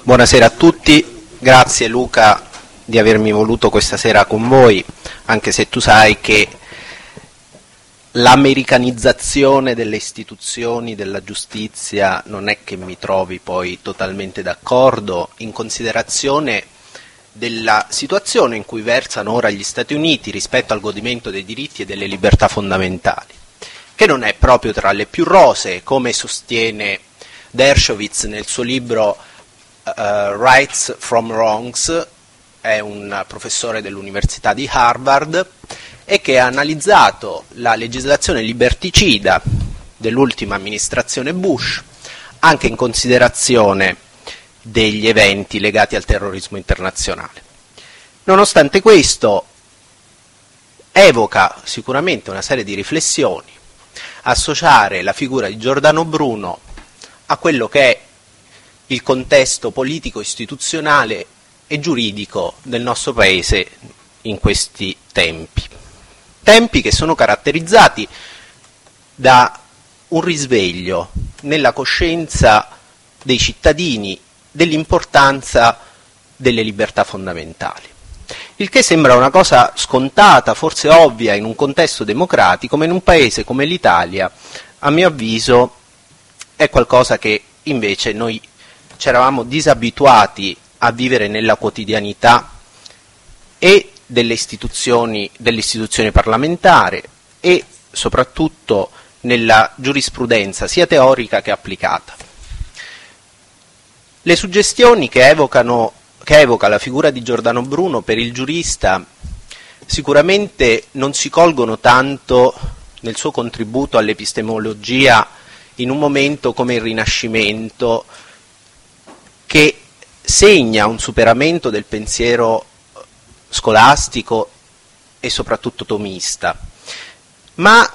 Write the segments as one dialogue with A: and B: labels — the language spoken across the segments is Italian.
A: Buonasera a tutti, grazie Luca di avermi voluto questa sera con voi, anche se tu sai che l'americanizzazione delle istituzioni della giustizia non è che mi trovi poi totalmente d'accordo, in considerazione della situazione in cui versano ora gli Stati Uniti rispetto al godimento dei diritti e delle libertà fondamentali, che non è proprio tra le più rosee, come sostiene Dershowitz nel suo libro Rights from Wrongs. È un professore dell'Università di Harvard e che ha analizzato la legislazione liberticida dell'ultima amministrazione Bush anche in considerazione degli eventi legati al terrorismo internazionale. Nonostante questo, evoca sicuramente una serie di riflessioni, associare la figura di Giordano Bruno a quello che è il contesto politico, istituzionale e giuridico del nostro Paese in questi tempi. Tempi che sono caratterizzati da un risveglio nella coscienza dei cittadini dell'importanza delle libertà fondamentali. Il che sembra una cosa scontata, forse ovvia in un contesto democratico, ma in un paese come l'Italia, a mio avviso, è qualcosa che invece noi ci eravamo disabituati a vivere nella quotidianità e delle istituzioni parlamentari e soprattutto nella giurisprudenza sia teorica che applicata. Le suggestioni che evoca la figura di Giordano Bruno per il giurista sicuramente non si colgono tanto nel suo contributo all'epistemologia in un momento come il Rinascimento, che segna un superamento del pensiero scolastico e soprattutto tomista, ma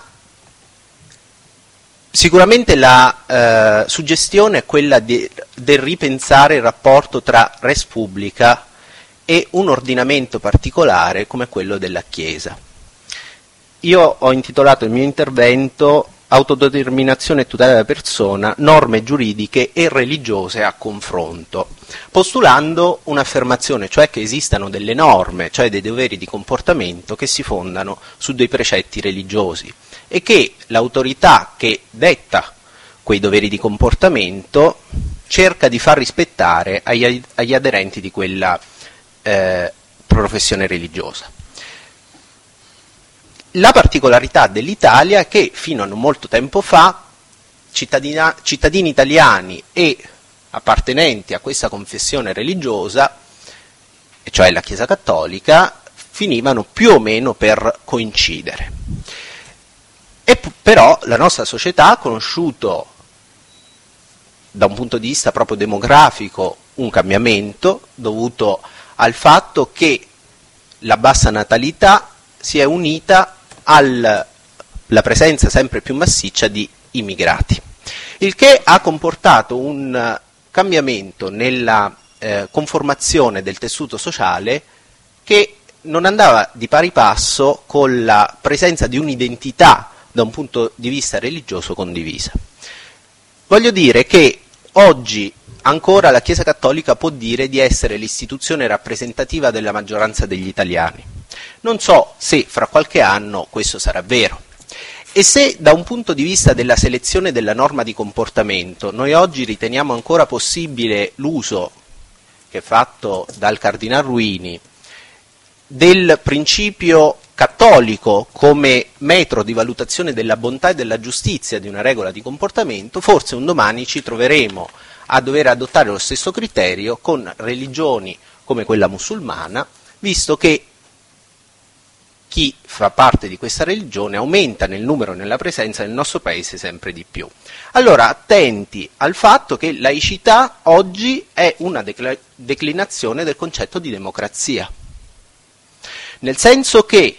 A: sicuramente la suggestione è quella del ripensare il rapporto tra res publica e un ordinamento particolare come quello della Chiesa. Io ho intitolato il mio intervento Autodeterminazione e tutela della persona, norme giuridiche e religiose a confronto, postulando un'affermazione, cioè che esistano delle norme, cioè dei doveri di comportamento che si fondano su dei precetti religiosi e che l'autorità che detta quei doveri di comportamento cerca di far rispettare agli aderenti di quella professione religiosa. La particolarità dell'Italia è che fino a non molto tempo fa cittadini italiani e appartenenti a questa confessione religiosa, e cioè la Chiesa Cattolica, finivano più o meno per coincidere. E però la nostra società ha conosciuto, da un punto di vista proprio demografico, un cambiamento dovuto al fatto che la bassa natalità si è unita alla presenza sempre più massiccia di immigrati, il che ha comportato un cambiamento nella conformazione del tessuto sociale che non andava di pari passo con la presenza di un'identità da un punto di vista religioso condivisa. Voglio dire che oggi ancora la Chiesa Cattolica può dire di essere l'istituzione rappresentativa della maggioranza degli italiani. Non so se fra qualche anno questo sarà vero. E se da un punto di vista della selezione della norma di comportamento noi oggi riteniamo ancora possibile l'uso, che è fatto dal Cardinal Ruini, del principio cattolico come metro di valutazione della bontà e della giustizia di una regola di comportamento, forse un domani ci troveremo a dover adottare lo stesso criterio con religioni come quella musulmana, visto che chi fa parte di questa religione aumenta nel numero e nella presenza nel nostro paese sempre di più. Allora, attenti al fatto che laicità oggi è una declinazione del concetto di democrazia. Nel senso che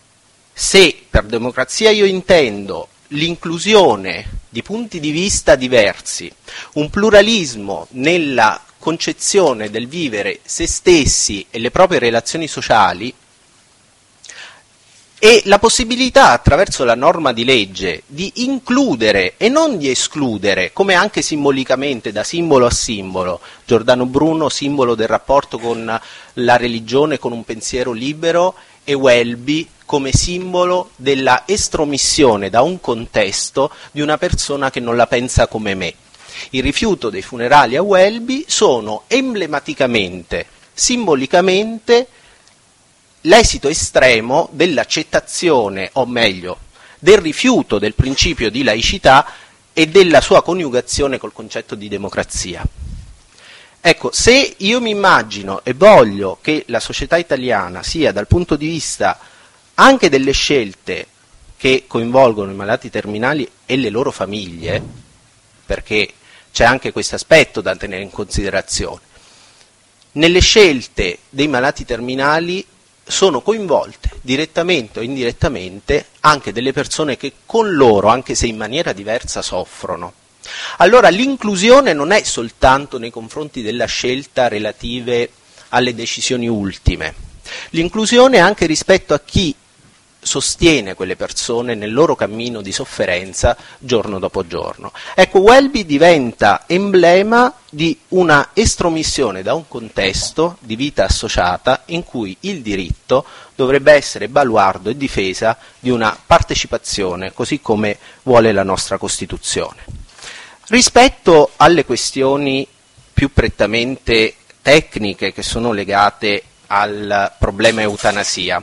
A: se per democrazia io intendo l'inclusione di punti di vista diversi, un pluralismo nella concezione del vivere se stessi e le proprie relazioni sociali, e la possibilità attraverso la norma di legge di includere e non di escludere, come anche simbolicamente da simbolo a simbolo, Giordano Bruno simbolo del rapporto con la religione con un pensiero libero e Welby come simbolo della estromissione da un contesto di una persona che non la pensa come me. Il rifiuto dei funerali a Welby sono emblematicamente, simbolicamente, l'esito estremo dell'accettazione, o meglio, del rifiuto del principio di laicità e della sua coniugazione col concetto di democrazia. Ecco, se io mi immagino e voglio che la società italiana sia, dal punto di vista anche delle scelte che coinvolgono i malati terminali e le loro famiglie, perché c'è anche questo aspetto da tenere in considerazione, nelle scelte dei malati terminali sono coinvolte direttamente o indirettamente anche delle persone che con loro, anche se in maniera diversa, soffrono. Allora l'inclusione non è soltanto nei confronti della scelta relative alle decisioni ultime, l'inclusione è anche rispetto a chi sostiene quelle persone nel loro cammino di sofferenza giorno dopo giorno. Ecco, Welby diventa emblema di una estromissione da un contesto di vita associata in cui il diritto dovrebbe essere baluardo e difesa di una partecipazione, così come vuole la nostra Costituzione. Rispetto alle questioni più prettamente tecniche che sono legate al problema eutanasia,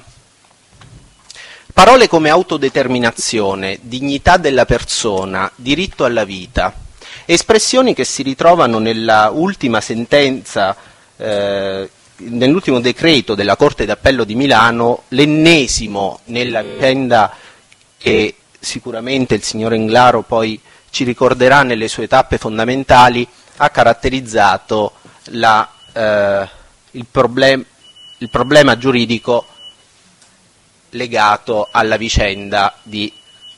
A: parole come autodeterminazione, dignità della persona, diritto alla vita, espressioni che si ritrovano nella ultima sentenza, nell'ultimo decreto della Corte d'Appello di Milano, l'ennesimo nella vicenda che sicuramente il signor Englaro poi ci ricorderà nelle sue tappe fondamentali, ha caratterizzato il problema giuridico legato alla vicenda di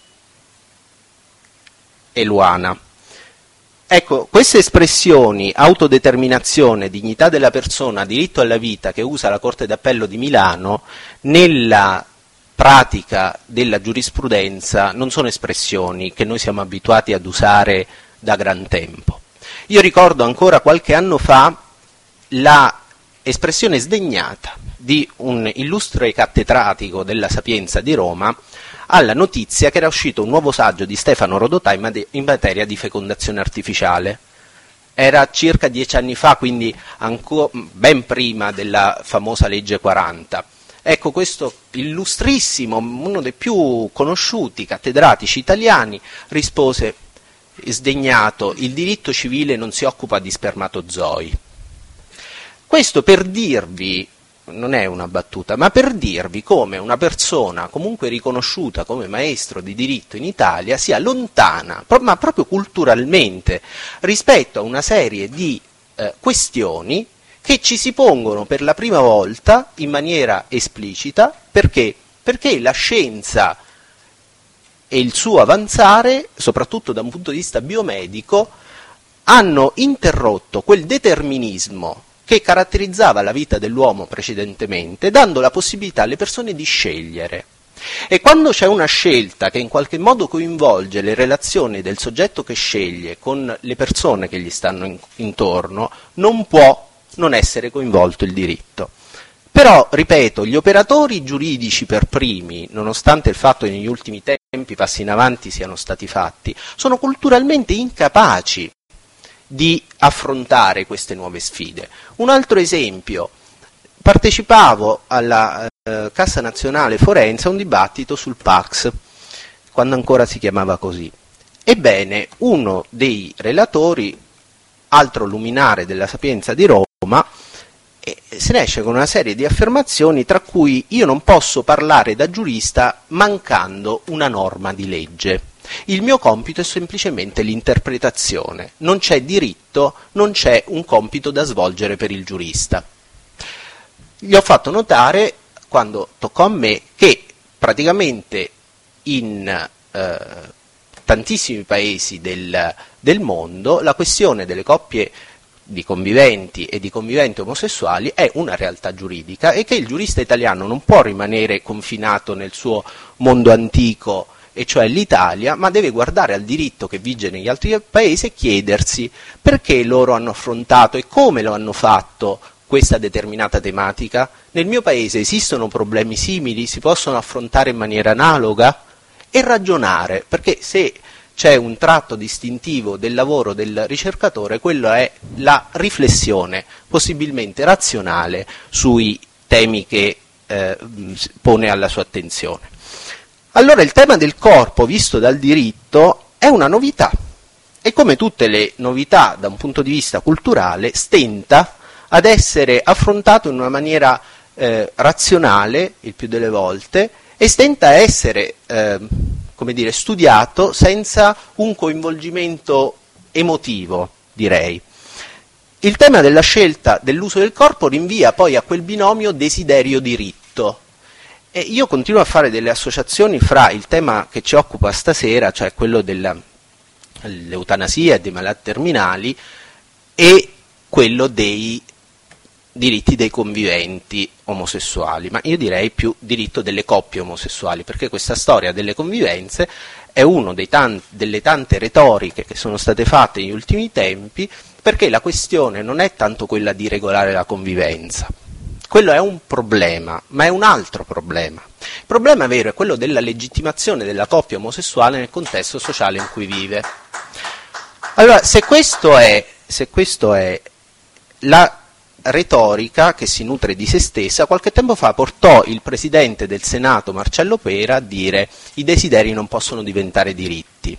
A: Eluana. Ecco, queste espressioni, autodeterminazione, dignità della persona, diritto alla vita, che usa la Corte d'Appello di Milano, nella pratica della giurisprudenza non sono espressioni che noi siamo abituati ad usare da gran tempo. Io ricordo ancora qualche anno fa la espressione sdegnata di un illustre cattedratico della Sapienza di Roma alla notizia che era uscito un nuovo saggio di Stefano Rodotà in materia di fecondazione artificiale. Era circa 10 anni fa, quindi ben prima della famosa legge 40. Ecco, questo illustrissimo, uno dei più conosciuti cattedratici italiani, rispose sdegnato: il diritto civile non si occupa di spermatozoi. Questo per dirvi, non è una battuta, ma per dirvi come una persona comunque riconosciuta come maestro di diritto in Italia sia lontana, ma proprio culturalmente, rispetto a una serie di questioni che ci si pongono per la prima volta in maniera esplicita. Perché? Perché la scienza e il suo avanzare, soprattutto da un punto di vista biomedico, hanno interrotto quel determinismo che caratterizzava la vita dell'uomo precedentemente, dando la possibilità alle persone di scegliere. E quando c'è una scelta che in qualche modo coinvolge le relazioni del soggetto che sceglie con le persone che gli stanno intorno, non può non essere coinvolto il diritto. Però, ripeto, gli operatori giuridici per primi, nonostante il fatto che negli ultimi tempi passi in avanti siano stati fatti, sono culturalmente incapaci di affrontare queste nuove sfide. Un altro esempio: partecipavo alla Cassa Nazionale Forense a un dibattito sul Pax, quando ancora si chiamava così. Ebbene, uno dei relatori, altro luminare della Sapienza di Roma, se ne esce con una serie di affermazioni, tra cui: io non posso parlare da giurista mancando una norma di legge. Il mio compito è semplicemente l'interpretazione, non c'è diritto, non c'è un compito da svolgere per il giurista. Gli ho fatto notare, quando toccò a me, che praticamente in tantissimi paesi del mondo la questione delle coppie di conviventi e di conviventi omosessuali è una realtà giuridica e che il giurista italiano non può rimanere confinato nel suo mondo antico, e cioè l'Italia, ma deve guardare al diritto che vige negli altri paesi e chiedersi perché loro hanno affrontato e come lo hanno fatto questa determinata tematica. Nel mio paese esistono problemi simili, si possono affrontare in maniera analoga, e ragionare, perché se c'è un tratto distintivo del lavoro del ricercatore, quello è la riflessione, possibilmente razionale, sui temi che pone alla sua attenzione. Allora il tema del corpo visto dal diritto è una novità e, come tutte le novità da un punto di vista culturale, stenta ad essere affrontato in una maniera razionale il più delle volte, e stenta a essere studiato senza un coinvolgimento emotivo, direi. Il tema della scelta dell'uso del corpo rinvia poi a quel binomio desiderio-diritto. E io continuo a fare delle associazioni fra il tema che ci occupa stasera, cioè quello dell'eutanasia e dei malati terminali, e quello dei diritti dei conviventi omosessuali, ma io direi più diritto delle coppie omosessuali, perché questa storia delle convivenze è una delle tante retoriche che sono state fatte negli ultimi tempi, perché la questione non è tanto quella di regolare la convivenza. Quello è un problema, ma è un altro problema. Il problema vero è quello della legittimazione della coppia omosessuale nel contesto sociale in cui vive. Allora, se questo è la retorica che si nutre di se stessa, qualche tempo fa portò il presidente del Senato Marcello Pera a dire: i desideri non possono diventare diritti,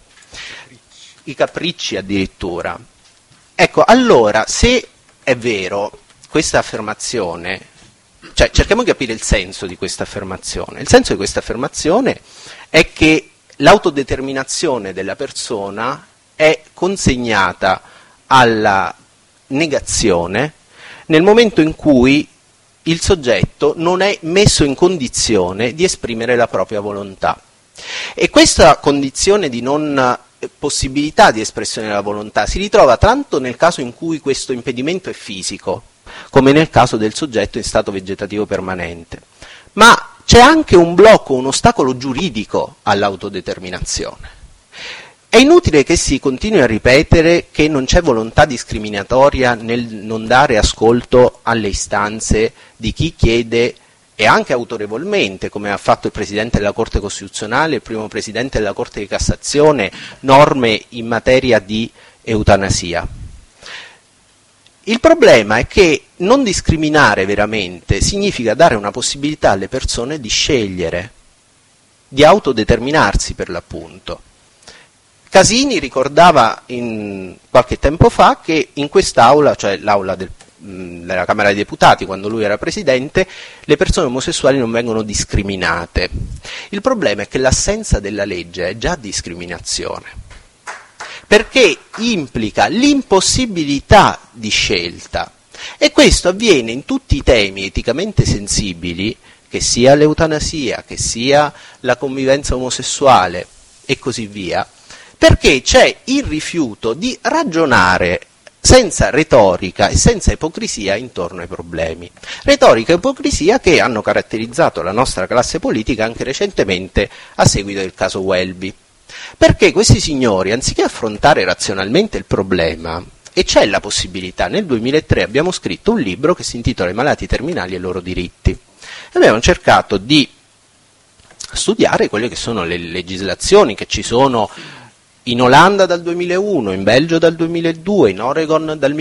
A: i capricci addirittura. Ecco, allora, se è vero questa affermazione, cioè cerchiamo di capire il senso di questa affermazione. Il senso di questa affermazione è che l'autodeterminazione della persona è consegnata alla negazione nel momento in cui il soggetto non è messo in condizione di esprimere la propria volontà. E questa condizione di non possibilità di espressione della volontà si ritrova tanto nel caso in cui questo impedimento è fisico, come nel caso del soggetto in stato vegetativo permanente. Ma c'è anche un blocco, un ostacolo giuridico all'autodeterminazione. È inutile che si continui a ripetere che non c'è volontà discriminatoria nel non dare ascolto alle istanze di chi chiede, e anche autorevolmente, come ha fatto il Presidente della Corte Costituzionale, il primo Presidente della Corte di Cassazione, norme in materia di eutanasia. Il problema è che non discriminare veramente significa dare una possibilità alle persone di scegliere, di autodeterminarsi per l'appunto. Casini ricordava qualche tempo fa che in quest'aula, cioè l'aula della Camera dei Deputati, quando lui era Presidente, le persone omosessuali non vengono discriminate. Il problema è che l'assenza della legge è già discriminazione, perché implica l'impossibilità di scelta, e questo avviene in tutti i temi eticamente sensibili, che sia l'eutanasia, che sia la convivenza omosessuale e così via, perché c'è il rifiuto di ragionare senza retorica e senza ipocrisia intorno ai problemi. Retorica e ipocrisia che hanno caratterizzato la nostra classe politica anche recentemente a seguito del caso Welby. Perché questi signori, anziché affrontare razionalmente il problema, e c'è la possibilità, nel 2003 abbiamo scritto un libro che si intitola I malati terminali e i loro diritti. Abbiamo cercato di studiare quelle che sono le legislazioni che ci sono in Olanda dal 2001, in Belgio dal 2002, in Oregon dal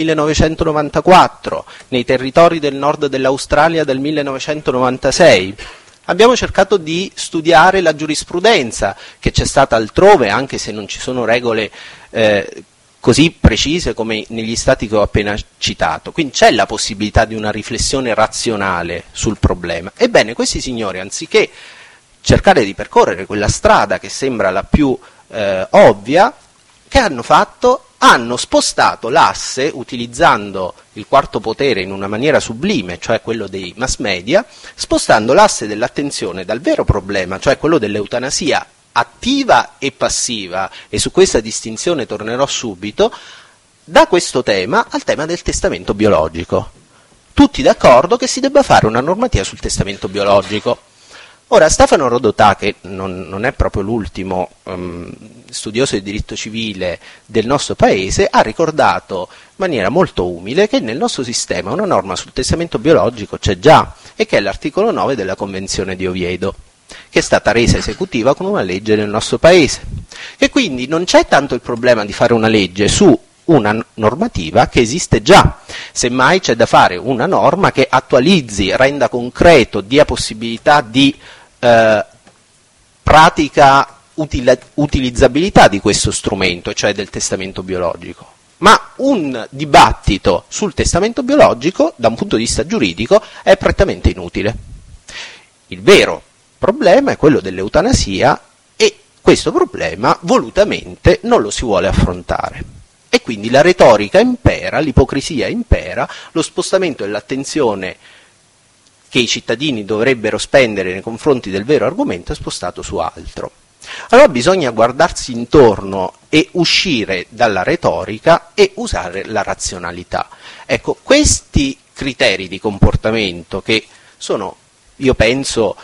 A: 1994, nei territori del nord dell'Australia dal 1996. Abbiamo cercato di studiare la giurisprudenza che c'è stata altrove, anche se non ci sono regole così precise come negli stati che ho appena citato. Quindi c'è la possibilità di una riflessione razionale sul problema. Ebbene, questi signori, anziché cercare di percorrere quella strada che sembra la più ovvia, che hanno fatto? Hanno spostato l'asse, utilizzando il quarto potere in una maniera sublime, cioè quello dei mass media, spostando l'asse dell'attenzione dal vero problema, cioè quello dell'eutanasia attiva e passiva, e su questa distinzione tornerò subito, da questo tema al tema del testamento biologico. Tutti d'accordo che si debba fare una normativa sul testamento biologico. Ora, Stefano Rodotà, che non è proprio l'ultimo studioso di diritto civile del nostro paese, ha ricordato in maniera molto umile che nel nostro sistema una norma sul testamento biologico c'è già, e che è l'articolo 9 della Convenzione di Oviedo, che è stata resa esecutiva con una legge nel nostro paese. E quindi non c'è tanto il problema di fare una legge su una normativa che esiste già, semmai c'è da fare una norma che attualizzi, renda concreto, dia possibilità di pratica utilizzabilità di questo strumento, cioè del testamento biologico. Ma un dibattito sul testamento biologico, da un punto di vista giuridico, è prettamente inutile. Il vero problema è quello dell'eutanasia, e questo problema volutamente non lo si vuole affrontare. E quindi la retorica impera, l'ipocrisia impera, lo spostamento dell'attenzione che i cittadini dovrebbero spendere nei confronti del vero argomento è spostato su altro. Allora bisogna guardarsi intorno e uscire dalla retorica e usare la razionalità. Ecco, questi criteri di comportamento, che sono, io penso,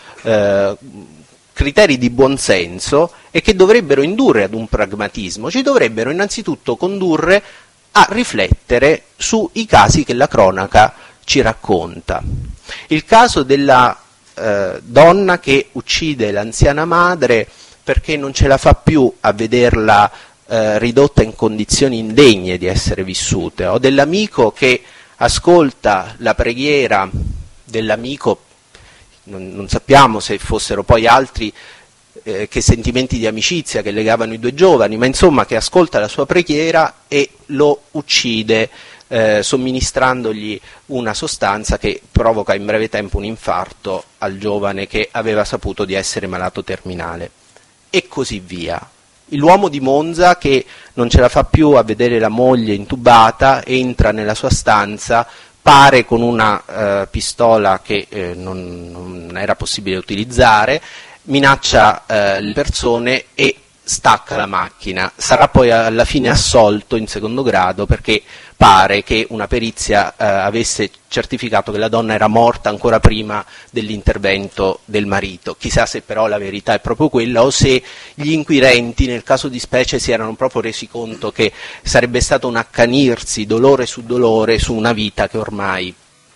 A: criteri di buonsenso e che dovrebbero indurre ad un pragmatismo, ci dovrebbero innanzitutto condurre a riflettere sui casi che la cronaca ci racconta. Il caso della donna che uccide l'anziana madre perché non ce la fa più a vederla ridotta in condizioni indegne di essere vissute, o dell'amico che ascolta la preghiera dell'amico, non sappiamo se fossero poi altri che sentimenti di amicizia che legavano i due giovani, ma insomma che ascolta la sua preghiera e lo uccide somministrandogli una sostanza che provoca in breve tempo un infarto al giovane che aveva saputo di essere malato terminale, e così via. L'uomo di Monza che non ce la fa più a vedere la moglie intubata, entra nella sua stanza, pare con una pistola che non era possibile utilizzare, minaccia le persone e stacca la macchina. Sarà poi alla fine assolto in secondo grado perché pare che una perizia avesse certificato che la donna era morta ancora prima dell'intervento del marito. Chissà se però la verità è proprio quella, o se gli inquirenti nel caso di specie si erano proprio resi conto che sarebbe stato un accanirsi dolore su una vita che ormai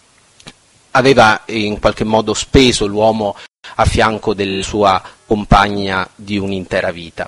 A: aveva in qualche modo speso l'uomo a fianco della sua compagna di un'intera vita.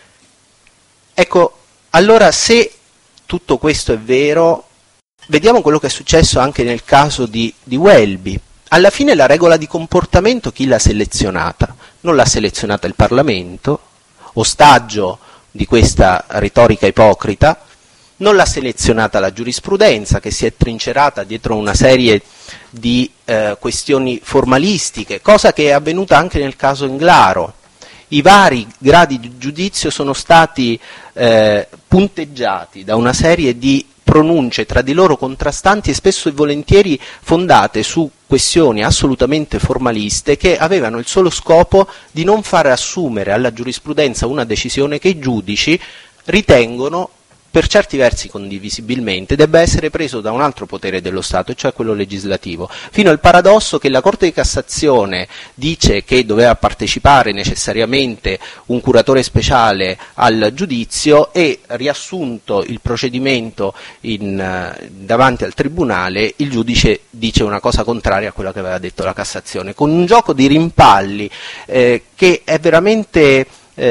A: Ecco, allora, se tutto questo è vero, vediamo quello che è successo anche nel caso di Welby. Alla fine la regola di comportamento chi l'ha selezionata? Non l'ha selezionata il Parlamento, ostaggio di questa retorica ipocrita, non l'ha selezionata la giurisprudenza, che si è trincerata dietro una serie di questioni formalistiche, cosa che è avvenuta anche nel caso Englaro. I vari gradi di giudizio sono stati punteggiati da una serie di pronunce tra di loro contrastanti e spesso e volentieri fondate su questioni assolutamente formaliste che avevano il solo scopo di non far assumere alla giurisprudenza una decisione che i giudici ritengono per certi versi condivisibilmente debba essere preso da un altro potere dello Stato, e cioè quello legislativo, fino al paradosso che la Corte di Cassazione dice che doveva partecipare necessariamente un curatore speciale al giudizio, e riassunto il procedimento davanti al Tribunale, il giudice dice una cosa contraria a quella che aveva detto la Cassazione, con un gioco di rimpalli che è veramente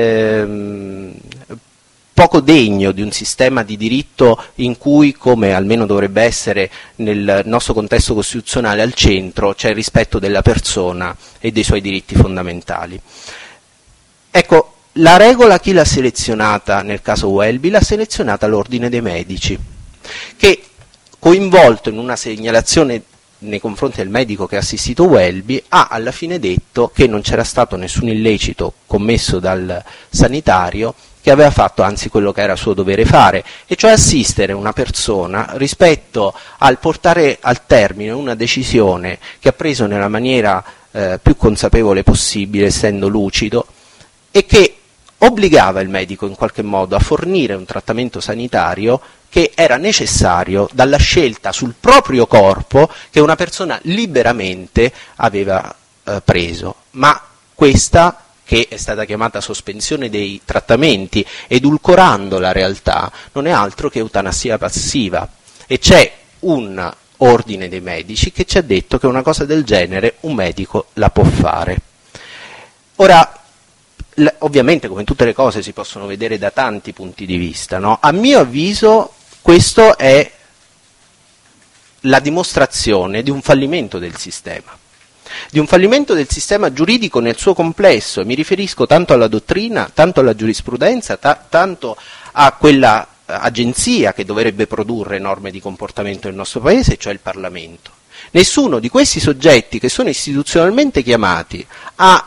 A: poco degno di un sistema di diritto in cui, come almeno dovrebbe essere nel nostro contesto costituzionale, al centro c'è il rispetto della persona e dei suoi diritti fondamentali. Ecco, la regola chi l'ha selezionata nel caso Welby? L'ha selezionata l'Ordine dei Medici, che, coinvolto in una segnalazione nei confronti del medico che ha assistito Welby, ha alla fine detto che non c'era stato nessun illecito commesso dal sanitario, che aveva fatto anzi quello che era suo dovere fare, e cioè assistere una persona rispetto al portare al termine una decisione che ha preso nella maniera più consapevole possibile, essendo lucido, e che obbligava il medico in qualche modo a fornire un trattamento sanitario che era necessario dalla scelta sul proprio corpo che una persona liberamente aveva preso. Ma questa, che è stata chiamata sospensione dei trattamenti, edulcorando la realtà, non è altro che eutanasia passiva. E c'è un ordine dei medici che ci ha detto che una cosa del genere un medico la può fare. Ora, ovviamente, come tutte le cose, si possono vedere da tanti punti di vista, no? A mio avviso questo è la dimostrazione di un fallimento del sistema giuridico nel suo complesso, e mi riferisco tanto alla dottrina, tanto alla giurisprudenza, tanto a quella agenzia che dovrebbe produrre norme di comportamento nel nostro paese, cioè il Parlamento. Nessuno di questi soggetti che sono istituzionalmente chiamati a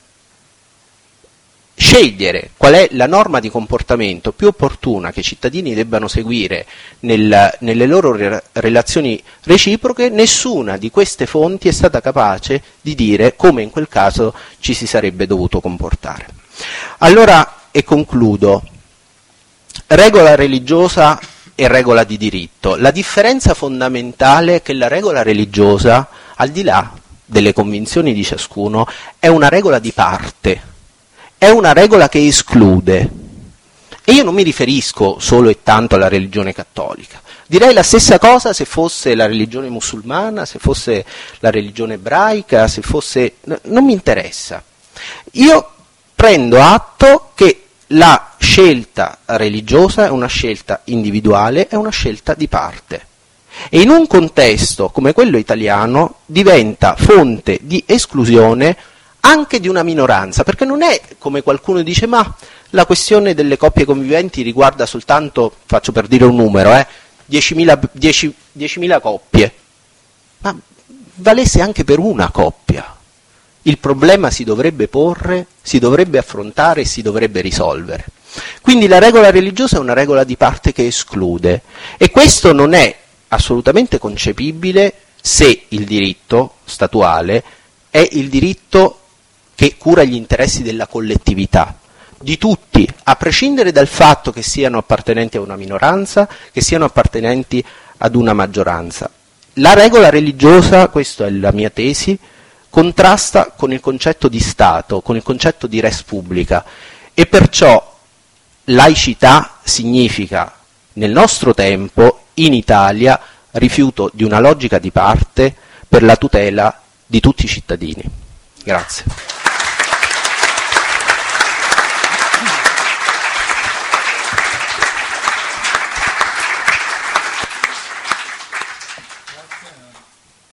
A: scegliere qual è la norma di comportamento più opportuna che i cittadini debbano seguire nelle loro relazioni reciproche, nessuna di queste fonti è stata capace di dire come in quel caso ci si sarebbe dovuto comportare. Allora, e concludo, regola religiosa e regola di diritto. La differenza fondamentale è che la regola religiosa, al di là delle convinzioni di ciascuno, è una regola di parte. È una regola che esclude, e io non mi riferisco solo e tanto alla religione cattolica, direi la stessa cosa se fosse la religione musulmana, se fosse la religione ebraica, se fosse... non mi interessa. Io prendo atto che la scelta religiosa è una scelta individuale, è una scelta di parte, e in un contesto come quello italiano diventa fonte di esclusione anche di una minoranza, perché non è come qualcuno dice, ma la questione delle coppie conviventi riguarda soltanto, faccio per dire un numero, 10.000 coppie, ma valesse anche per una coppia. Il problema si dovrebbe porre, si dovrebbe affrontare e si dovrebbe risolvere. Quindi la regola religiosa è una regola di parte che esclude, e questo non è assolutamente concepibile se il diritto statuale è il diritto che cura gli interessi della collettività, di tutti, a prescindere dal fatto che siano appartenenti a una minoranza, che siano appartenenti ad una maggioranza. La regola religiosa, questa è la mia tesi, contrasta con il concetto di Stato, con il concetto di res publica, e perciò laicità significa, nel nostro tempo, in Italia, rifiuto di una logica di parte per la tutela di tutti i cittadini. Grazie.